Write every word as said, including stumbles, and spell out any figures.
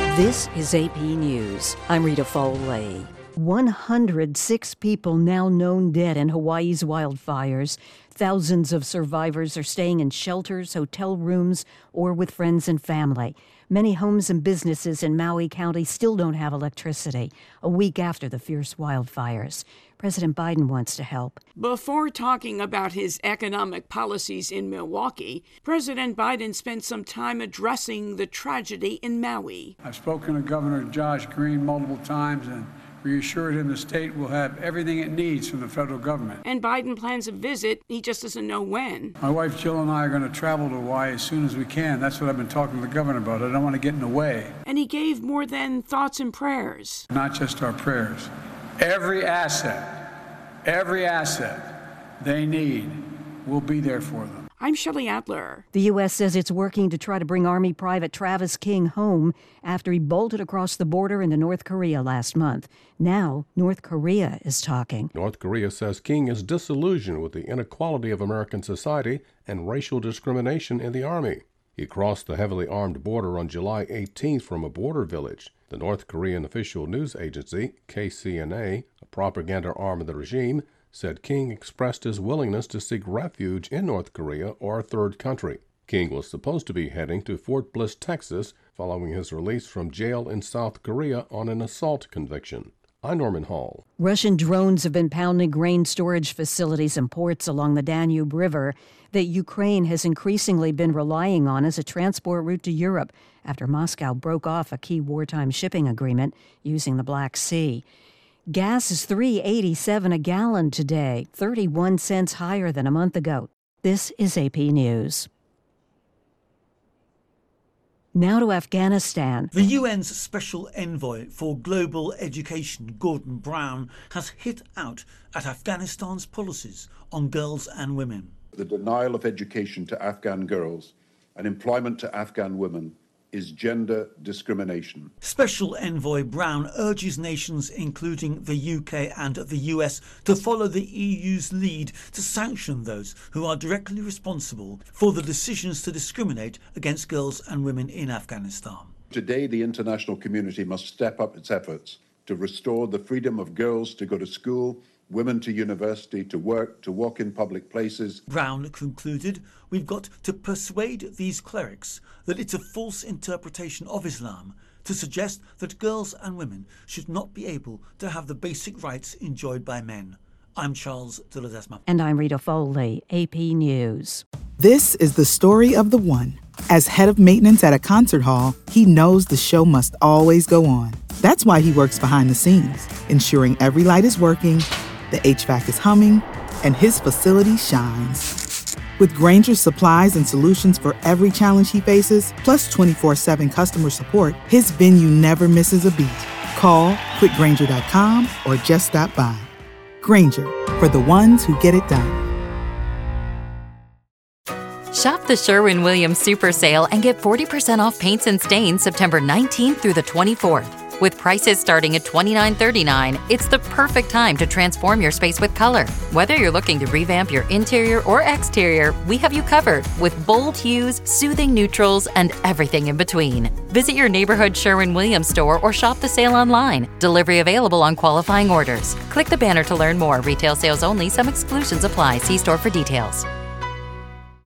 This is A P News. I'm Rita Foley. one hundred six people now known dead in Hawaii's wildfires. Thousands of survivors are staying in shelters, hotel rooms, or with friends and family. Many homes and businesses in Maui County still don't have electricity, a week after the fierce wildfires. President Biden wants to help. Before talking about his economic policies in Milwaukee, President Biden spent some time addressing the tragedy in Maui. I've spoken to Governor Josh Green multiple times and reassured him the state will have everything it needs from the federal government. And Biden plans a visit. He just doesn't know when. My wife Jill and I are going to travel to Hawaii as soon as we can. That's what I've been talking to the governor about. I don't want to get in the way. And he gave more than thoughts and prayers. Not just our prayers. Every asset, every asset they need will be there for them. I'm Shelley Adler. The U S says it's working to try to bring Army Private Travis King home after he bolted across the border into North Korea last month. Now, North Korea is talking. North Korea says King is disillusioned with the inequality of American society and racial discrimination in the Army. He crossed the heavily armed border on July eighteenth from a border village. The North Korean official news agency, K C N A, a propaganda arm of the regime, said King expressed his willingness to seek refuge in North Korea or a third country. King was supposed to be heading to Fort Bliss, Texas, following his release from jail in South Korea on an assault conviction. I'm Norman Hall. Russian drones have been pounding grain storage facilities and ports along the Danube River that Ukraine has increasingly been relying on as a transport route to Europe after Moscow broke off a key wartime shipping agreement using the Black Sea. Gas is three dollars and eighty-seven cents a gallon today, thirty-one cents higher than a month ago. This is A P News. Now to Afghanistan. The U N's Special Envoy for Global Education, Gordon Brown, has hit out at Afghanistan's policies on girls and women. The denial of education to Afghan girls and employment to Afghan women is gender discrimination. Special Envoy Brown urges nations, including the U K and the U S, to follow the E U's lead to sanction those who are directly responsible for the decisions to discriminate against girls and women in Afghanistan. Today, the international community must step up its efforts to restore the freedom of girls to go to school, women to university, to work, to walk in public places. Brown concluded, we've got to persuade these clerics that it's a false interpretation of Islam to suggest that girls and women should not be able to have the basic rights enjoyed by men. I'm Charles de Ledesma. And I'm Rita Foley, A P News. This is the story of the one. As head of maintenance at a concert hall, he knows the show must always go on. That's why he works behind the scenes, ensuring every light is working, the H V A C is humming, and his facility shines. With Grainger's supplies and solutions for every challenge he faces, plus twenty-four seven customer support, his venue never misses a beat. Call quick grainger dot com or just stop by. Grainger, for the ones who get it done. Shop the Sherwin-Williams Super Sale and get forty percent off paints and stains September nineteenth through the twenty-fourth. With prices starting at twenty-nine thirty-nine, it's the perfect time to transform your space with color. Whether you're looking to revamp your interior or exterior, we have you covered with bold hues, soothing neutrals, and everything in between. Visit your neighborhood Sherwin-Williams store or shop the sale online. Delivery available on qualifying orders. Click the banner to learn more. Retail sales only. Some exclusions apply. See store for details.